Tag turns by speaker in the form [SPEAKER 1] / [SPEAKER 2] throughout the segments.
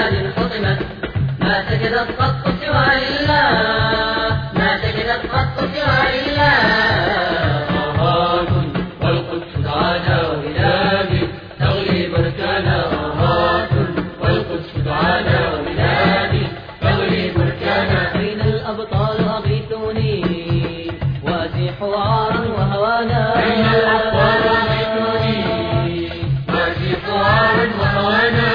[SPEAKER 1] بلاد حطمت ما سجدت قط سوى لله، ما سجدت قط سوى لله.
[SPEAKER 2] آهات والقدس تعالى وبلادي تغلي بركانا، آهات والقدس تعالى وبلادي تغلي بركانا.
[SPEAKER 1] أين الأبطال أغيثوني وازيحوا عارا وهوانا،
[SPEAKER 2] أين الأبطال أغيثوني وازيحوا عارا وهوانا،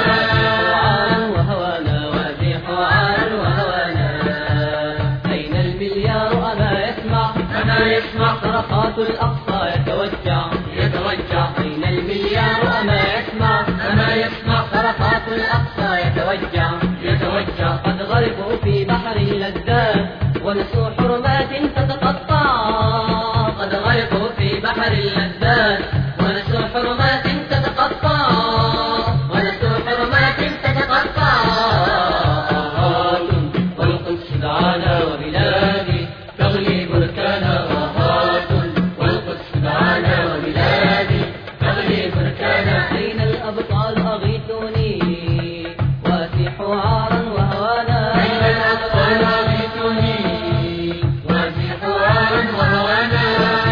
[SPEAKER 1] وازيحوا عارا وهوانا. أين المليار أما يسمع،
[SPEAKER 2] أما يسمع
[SPEAKER 1] صرخات الأقصى يتوجع،
[SPEAKER 2] يتوجع.
[SPEAKER 1] أين المليار أما يسمع،
[SPEAKER 2] أما يسمع
[SPEAKER 1] صرخات الأقصى يتوجع،
[SPEAKER 2] يتوجع.
[SPEAKER 1] قد غرقوا في بحر اللذات ونسوا حرمات تتقطع، قد غرقوا في بحر اللذات ونسوا حرمات تتقطع، ونسوا حرمات تتقطع.
[SPEAKER 2] آهات والقدس تعالى وبلادي تغلي بركانا، آهات والقدس تعالى وبلادي تغلي بركانا.
[SPEAKER 1] أين الأبطال أغيثوني واسيحوا عارا وهوانا،
[SPEAKER 2] أين الأبطال أغيثوني وازيحوا عارا وهوانا،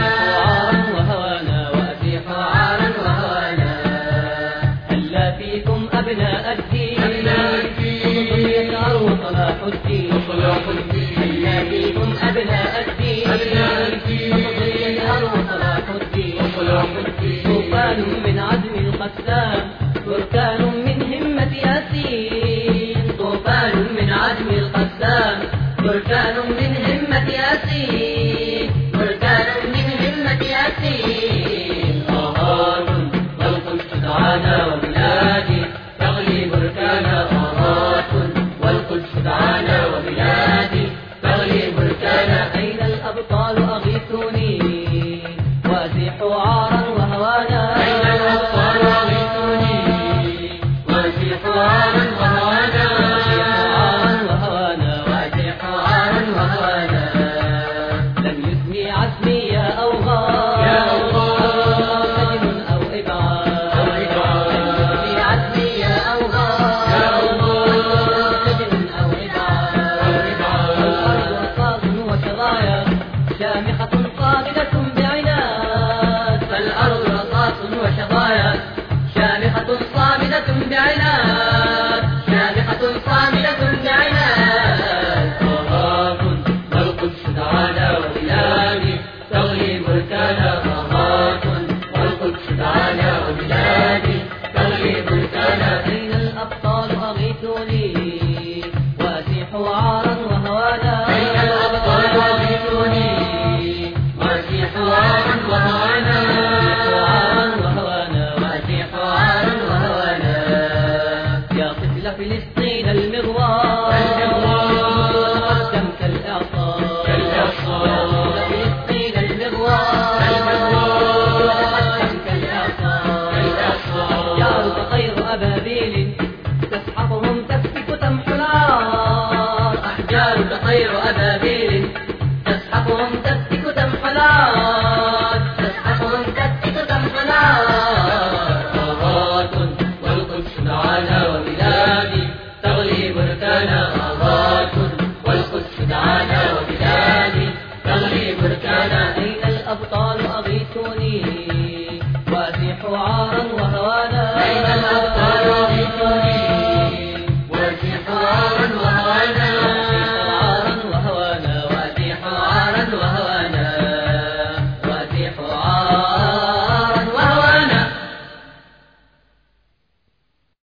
[SPEAKER 1] واسيحوا عارا وهوانا. هلا فيكم أبناء الدين،
[SPEAKER 2] أبناء الدين
[SPEAKER 1] وصلاح الدين،
[SPEAKER 2] وصلاح الدين.
[SPEAKER 1] هلا فيكم أبناء الدين،
[SPEAKER 2] أبناء الدين
[SPEAKER 1] وصلاح الدين.
[SPEAKER 2] وصلاح الدين.
[SPEAKER 1] طوفان من عزم القسام، بركان من همة ياسين، طوفان من عزم القسام، بركان من همة ياسين، بركان من همة ياسين.
[SPEAKER 2] آهات والقدس تعالى وبلادي تغلي بركانا، آهات والقدس تعالى وبلادي تغلي بركانا.
[SPEAKER 1] أين الأبطال أغيثوني وازيحوا عارا وهوانا،
[SPEAKER 2] أين الأبطال أغيثوني وازيحوا عارا وهوانا،
[SPEAKER 1] وازيحوا عارا وهوانا. لم يسمي عزمي يا أوغاد،
[SPEAKER 2] يا أوغاد
[SPEAKER 1] سجن أو إبعاد،
[SPEAKER 2] أو إبعاد.
[SPEAKER 1] لم يسمي عزمي يا أوغاد،
[SPEAKER 2] يا أوغاد
[SPEAKER 1] سجن أو إبعاد.
[SPEAKER 2] أو إبعاد.
[SPEAKER 1] الأرض رصاص وشظايا شامخة صامدة بعناد، فالأرض رصاص وشظايا شامخة صامدة بعناد، شامخة صامدة بعناد.
[SPEAKER 2] آهات والقدس تعالى وبلادي تغلي بركانا، آهات والقدس تعالى وبلادي تغلي بركانا.
[SPEAKER 1] أين الأبطال أغيثوني واسيحوا عارا وهوانا،
[SPEAKER 2] أين الأبطال أغيثوني وازيحوا عارا وهوانا،
[SPEAKER 1] واسيحوا عارا وهوانا. يا طفل فلسطين المغوار، قدم كالإعصار،
[SPEAKER 2] كالإعصار.
[SPEAKER 1] فلسطين المغوار، قدم كالإعصار.
[SPEAKER 2] كالإعصار.
[SPEAKER 1] جارك طير أبابيل تسحقهم تسفك تمحو العار، أحجارك طير أبابيل تسحقهم تسفك تمحو العار، تسحقهم تسفك تمحو العار.
[SPEAKER 2] آهات والقدس تعالى وبلادي تغلي بركانا، آهات والقدس تعالى وبلادي تغلي بركانا.
[SPEAKER 1] أين الأبطال